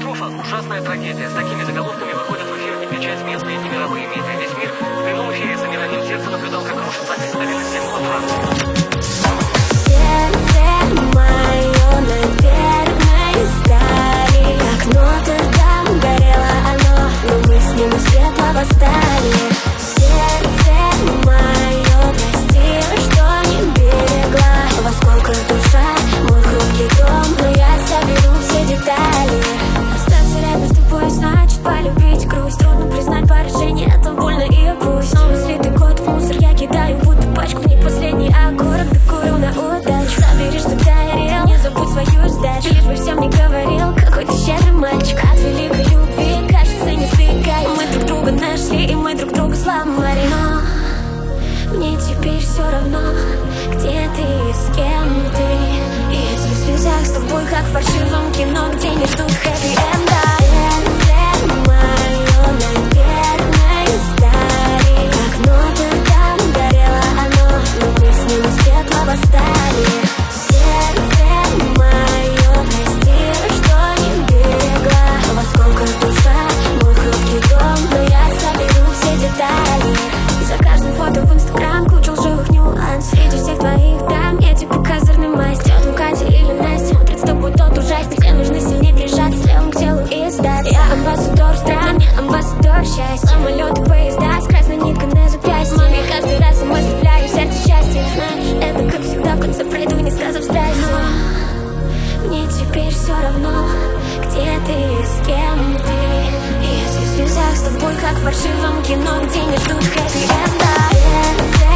Катастрофа – ужасная трагедия. С такими заголовками выходят в эфир не часть местные, не мировые медиа. Весь мир в прямом эфире за мировым сердцем наблюдал, как рушится стабильность всего Франции. Сердце мое на верной стали, как Нотр-Дам горело оно, но мы с ним из пепла восстали. Сердце мое прости, что не берегла, в осколках душа, мой хрупкий дом, но я соберу все детали. Остаться рядом с тобой значит полюбить грусть. Трудно признать поражение, это больно и пусть. Снова слитый код в мусор я кидаю, будто пачку, в ней последний окурок, докурю на удачу. Забери, что горел, не забудь свою сдачу. Лишь бы всем не говорил, какой ты щедрый мальчик. От великой любви, кажется, не сбегай. Мы друг друга нашли, и мы друг друга сломали. Но мне теперь все равно, где ты и с кем ты. И если в слезах с тобой, как в фальшивом кино, где не ждут хэппи-энда. Сердце мое на верной стали, как Нотр-Дам горело оно, но мы с ним из пепла восстали. Сердце мое прости, что не берегла, в осколках душа, мой хрупкий дом, но я соберу все детали. За каждым фото в Инстаграм куча лживых нюансов. Среди всех твоих дам я типа козырный мастер. Тету Катя или Настя смотрит с тобой тот ужастик, где нужно сильнее прижаться левым к телу и сдаться. Я амбассадор стран, амбассадор счастья. Самолеты, поезда с красной ниткой на запястье. Маме каждый раз сама вставляю в сердце счастье. Знаешь, это как всегда в конце пройду, не сказав здрасте. Но мне теперь все равно, где ты и с кем ты. И если в слезах с тобой, как в фальшивом кино, где не ждут хэппи-энда.